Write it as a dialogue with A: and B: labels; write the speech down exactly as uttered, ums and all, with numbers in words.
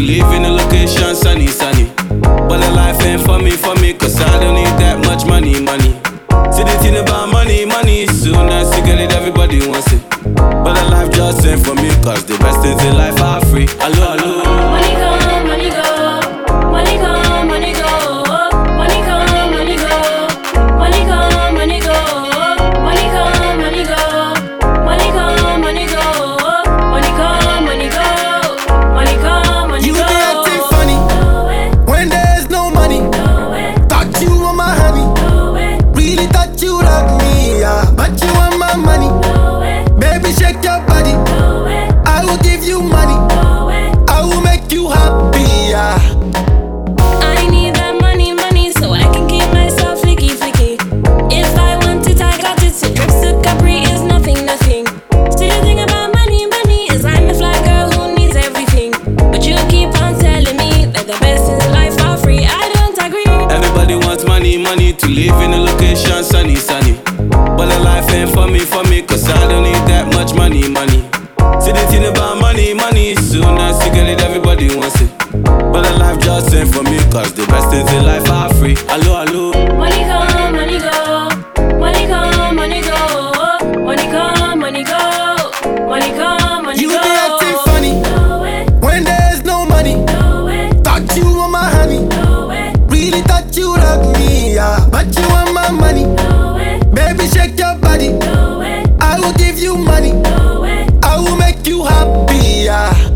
A: live in a location sunny, sunny. But the life ain't for me, for me, cause I don't need that much money, money. See the thing about money, money. Soon as you get it, everybody wants it. But the life just ain't for me, cause the best things in life are free. Hello, hello.
B: Money come, money go. Money come, money go. Money come, money go. Money come, money go. Money come, money go. Money come, money go. Money come, money go. Money come, money
C: You
B: go.
C: be acting funny when there's no money. Thought you were my honey, really thought you loved me, yeah. But you want my money, baby, shake your body. I will give you money, I will make you happy, yeah.
B: I need that money, money, so I can keep myself flicky, flicky. If I want it, I got it. So trips to Capri is nothing, nothing. See the thing about money, money is I'm a fly girl who needs everything. But you keep on telling me that the best in life are free. I don't agree.
A: Everybody wants money, money to live in a location sunny, sunny. But the life ain't for me, for me, cause I don't need that much money, money. See the thing about money, money. Soon as you get it, everybody wants it. But the life just ain't for me, cause the best things in life are free. Hello, hello.
B: Money come, money go. Money come, money go. Money come, money go. Money come, money
C: You
B: go.
C: be acting funny when there's no money. Thought you were my honey, really thought you loved me, yeah. But you want my money, baby, shake your body. I will give you money, I will make you happy, yeah.